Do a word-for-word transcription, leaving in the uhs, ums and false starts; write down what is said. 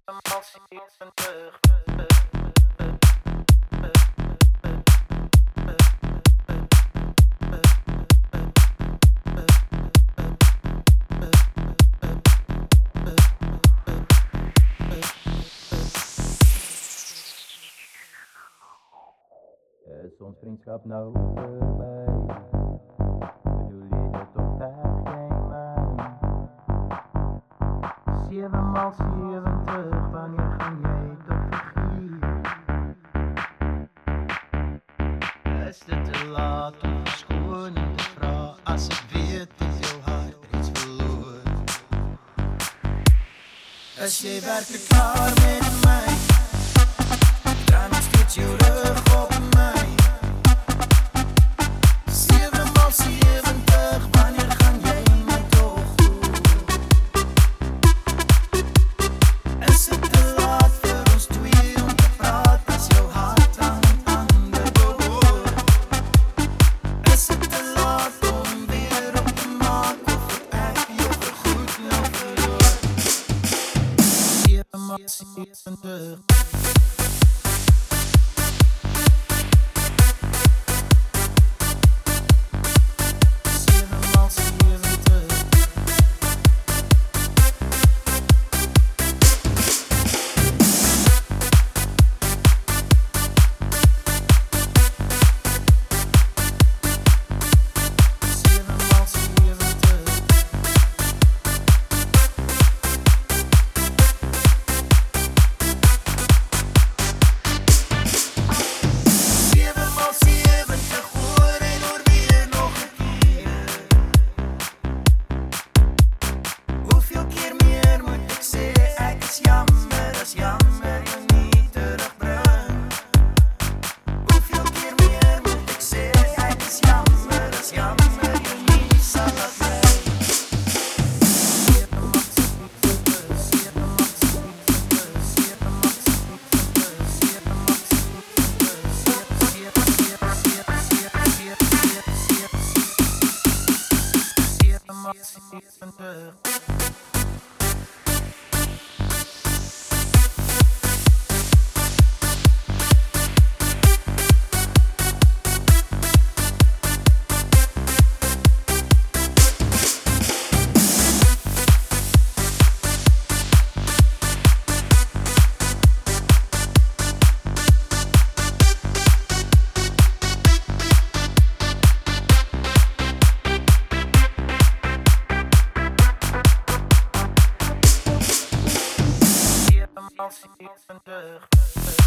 Is ons vriendschap nou voorbij? Bedoel je dat of heb jij mij? Zevenmaal zeventig, wanneer ga jij toch vergieten? Is het te laat om verschoning te vragen? Als ik weet is jouw hart reeds verloren. Is jij werkelijk klaar met mij? Draai nog steeds je rug op mij. Zevenmaal zeventig, wanneer ga jij mij toch doen? Is het te laat voor ons twee om te praten als jouw hart aan een ander behoort? Is het te laat om weer op te maken of het echt je vergoed nou verloor? Zevenmaal zeventig. Als je